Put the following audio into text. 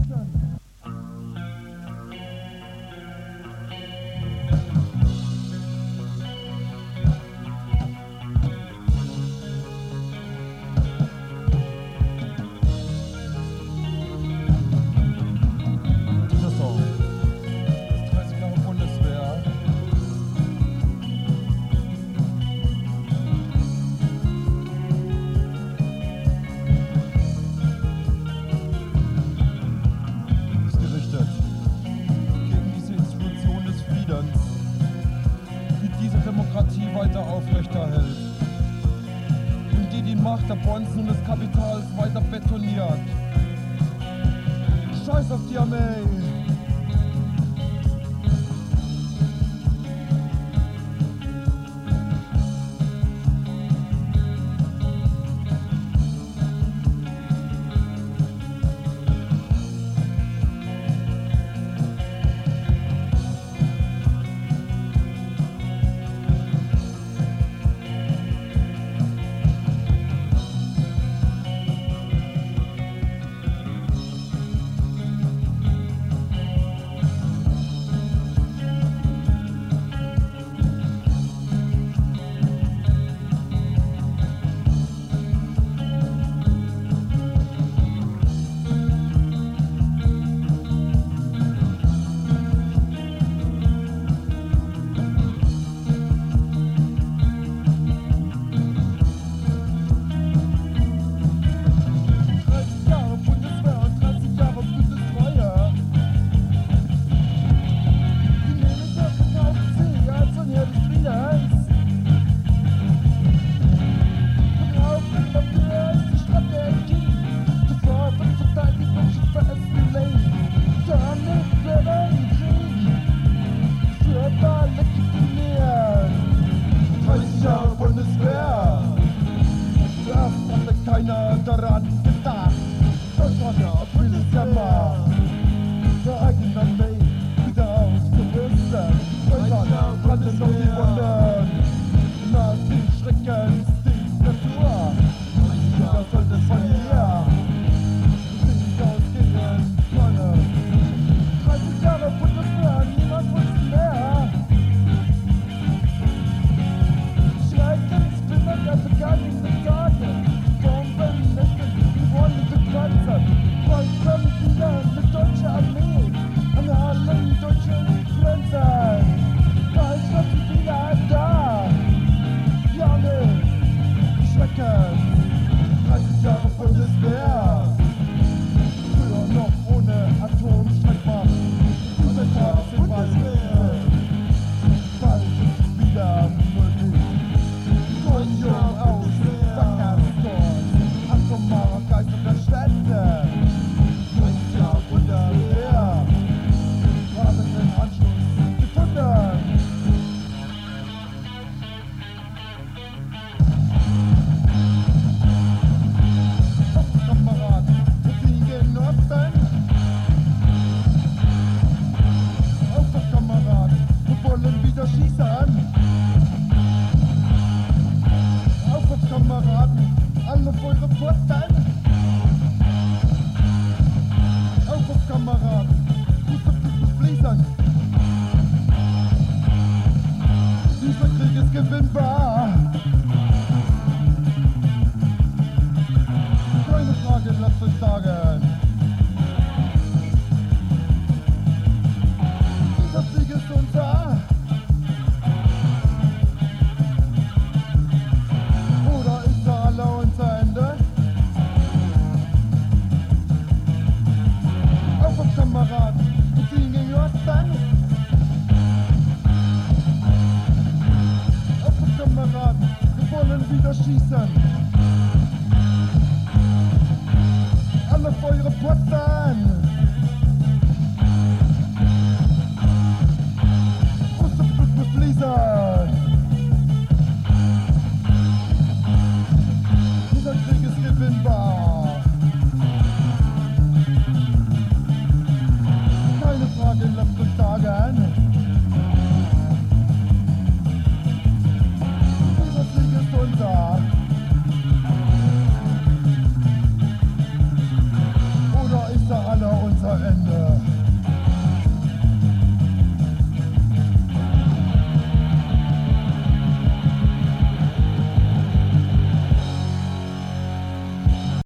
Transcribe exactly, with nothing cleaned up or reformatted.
Weiter aufrechterhält und die die Macht der Bonzen und des Kapitals weiter betoniert. Scheiß auf die Armee! Keiner daran gedacht, das war der April ist der Markt. Der eigenen Armee wieder ausgerüstet. Deutschland brannte noch die Wunden. Nazi-Schreckensdiktatur. Das sollte von hier nicht ausgehen können. dreißig Jahre Bundeswehr, niemand wusste mehr. Schreckensbilder der vergangenen Tage. Vollkommen wieder eine deutsche Armee an allen deutschen Grenzen. Deutschland ist wieder da. Ja, ne, Schrecken. dreißig Jahre Bundeswehr. Früher noch ohne Atomstreitmacht. Und seit Tagen sind Bundeswehr. Bald ist es wieder möglich. Konjunktur aus Wackersdorf. Atomarer Geist und der Städte. dreißig Jahre Bundeswehr. Haben den Anschluss gefunden. Auf, Kameraden, wir fliegen Osten. Auf, Kameraden, wir wollen wieder schießen. Auf, Kameraden, alle auf eure Pfosten. Auf, Kameraden, Fuß auf Fuß fließen. Dieser Krieg ist gewinnbar. Keine Frage, lasst euch sagen. Dieser Sieg ist unser. Oder ist er alle unser Ende? Auf, Kameraden, wir fliegen gegen Osten. Auf, Kameraden, wir wollen wieder schießen. Alle auf eure Posten.